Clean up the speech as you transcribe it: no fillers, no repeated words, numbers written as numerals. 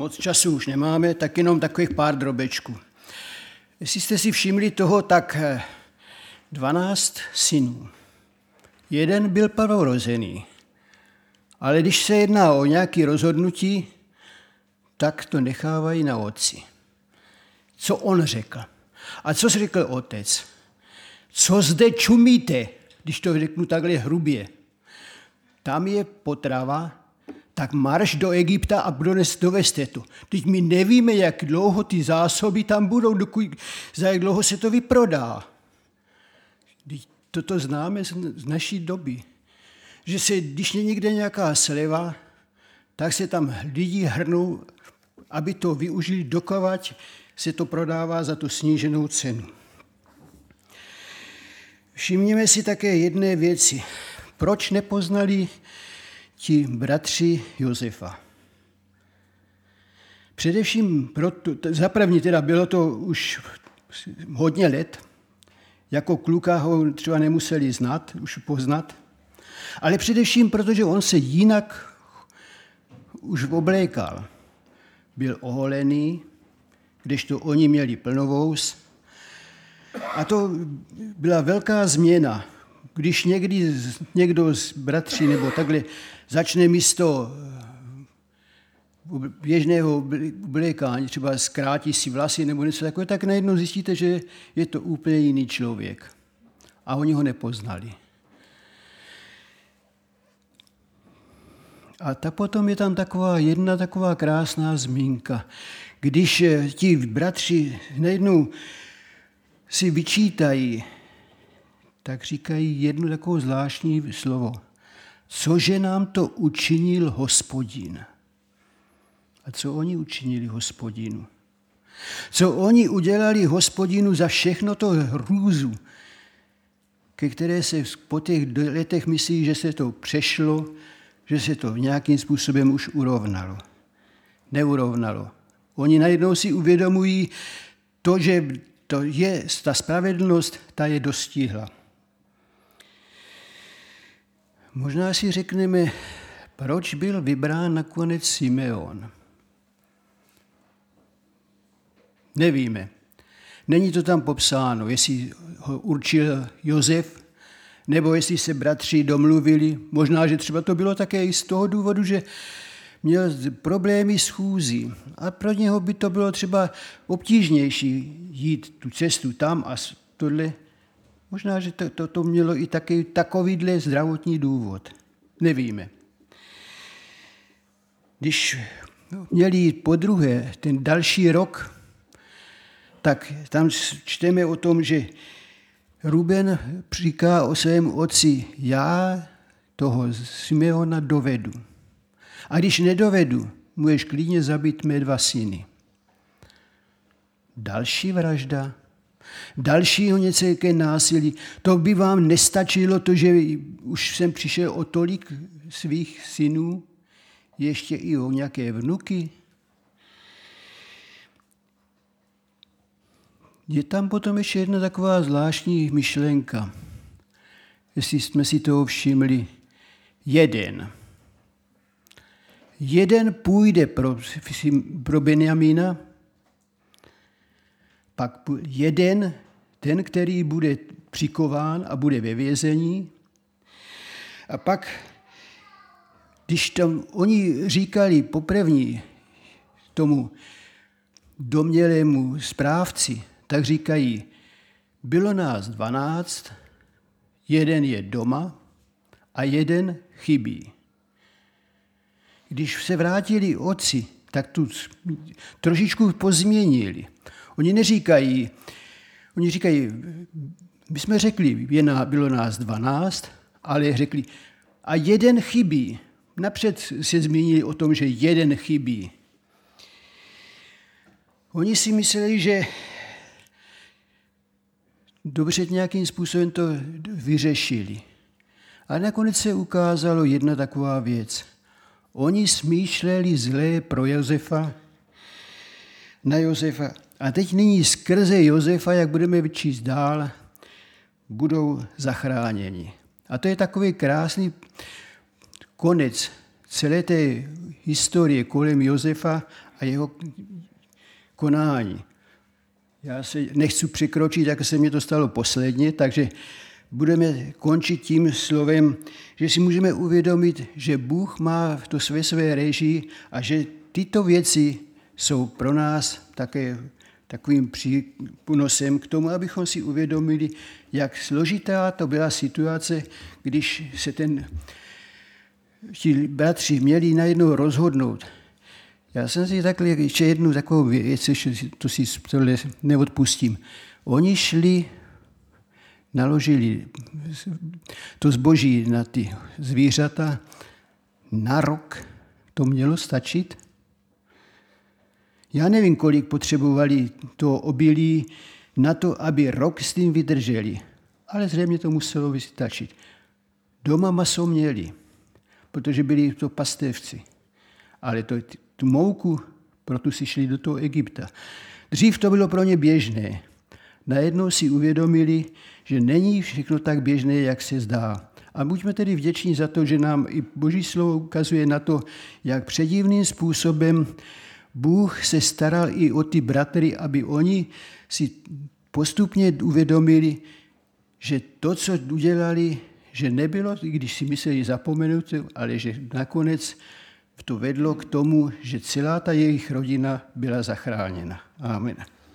moc času už nemáme, tak jenom takových pár drobečků. Jestli jste si všimli toho, tak 12 synů. Jeden byl prvorozený, ale když se jedná o nějaké rozhodnutí, tak to nechávají na otci. Co on řekl? A co řekl otec? Co zde čumíte, když to řeknu takhle hrubě? Tam je potrava, tak marš do Egypta a doveste to. Teď my nevíme, jak dlouho ty zásoby tam budou, za jak dlouho se to vyprodá. Toto známe z naší doby. Že když je někde nějaká sleva, tak se tam lidi hrnou, aby to využili, dokovat se to prodává za tu sníženou cenu. Všimněme si také jedné věci. Proč nepoznali ti bratři Josefa? Především proto, zaprvní teda bylo to už hodně let, jako kluka ho třeba nemuseli znát, už poznat, ale především protože on se jinak už oblékal. Byl oholený, kdežto oni měli plnovous. A to byla velká změna. Když někdo z bratří nebo takhle začne místo běžného oblékání, třeba zkrátí si vlasy nebo něco takové, tak najednou zjistíte, že je to úplně jiný člověk. A oni ho nepoznali. A potom je tam jedna taková krásná zmínka. Když ti bratři najednou si vyčítají, tak říkají jedno takové zvláštní slovo. Cože nám to učinil Hospodin? A co oni učinili Hospodinu? Co oni udělali Hospodinu za všechno to hrůzu, ke které se po těch letech myslí, že se to přešlo, že se to nějakým způsobem už urovnalo. Neurovnalo. Oni najednou si uvědomují to, že to je ta spravedlnost, ta je dostihla. Možná si řekneme, proč byl vybrán nakonec Simeon. Nevíme. Není to tam popsáno, jestli ho určil Josef, nebo jestli se bratři domluvili. Možná, že třeba to bylo také i z toho důvodu, že měl problémy s chůzí. A pro něho by to bylo třeba obtížnější jít tu cestu tam a tohle. Možná, že to mělo i takovýhle zdravotní důvod. Nevíme. Když měli jít podruhé, ten další rok, tak tam čteme o tom, že Ruben říká o svém otci, já toho Simeona dovedu. A když nedovedu, můžeš klidně zabít mé 2 syny. Další vražda, dalšího nějaké násilí. To by vám nestačilo to, že už jsem přišel o tolik svých synů, ještě i o nějaké vnuky. Je tam potom ještě jedna taková zvláštní myšlenka, jestli jsme si toho všimli. Jeden půjde pro Benjamína, pak jeden, ten, který bude přikován a bude ve vězení. A pak, když tam oni říkali poprvní tomu domnělému správci, tak říkají, bylo nás 12, jeden je doma a jeden chybí. Když se vrátili otci, tak tu trošičku pozměnili. Oni říkají, my jsme řekli, bylo nás 12, ale řekli, a jeden chybí. Napřed se zmínili o tom, že jeden chybí. Oni si mysleli, že dobře nějakým způsobem to vyřešili. Ale nakonec se ukázalo jedna taková věc. Oni smýšleli zlé pro Josefa, na Josefa. A teď nyní skrze Josefa, jak budeme vyčíst dál, budou zachráněni. A to je takový krásný konec celé té historie kolem Josefa a jeho konání. Já se nechci překročit, jak se mi to stalo posledně, takže budeme končit tím slovem, že si můžeme uvědomit, že Bůh má to své režii a že tyto věci jsou pro nás také takovým přínosem k tomu, abychom si uvědomili, jak složitá to byla situace, když se ti bratři měli najednou rozhodnout. Já jsem si takhle ještě jednu takovou věc, to si neodpustím. Oni šli, naložili to zboží na ty zvířata, na rok to mělo stačit. Já nevím, kolik potřebovali to obilí na to, aby rok s tím vydrželi, ale zřejmě to muselo vystačit. Doma maso měli, protože byli to pastevci, ale tu mouku, proto si šli do toho Egypta. Dřív to bylo pro ně běžné. Najednou si uvědomili, že není všechno tak běžné, jak se zdá. A buďme tedy vděční za to, že nám i Boží slovo ukazuje na to, jak předivným způsobem Bůh se staral i o ty bratry, aby oni si postupně uvědomili, že to, co udělali, že nebylo, když si mysleli zapomenout, ale že nakonec to vedlo k tomu, že celá ta jejich rodina byla zachráněna. Amen.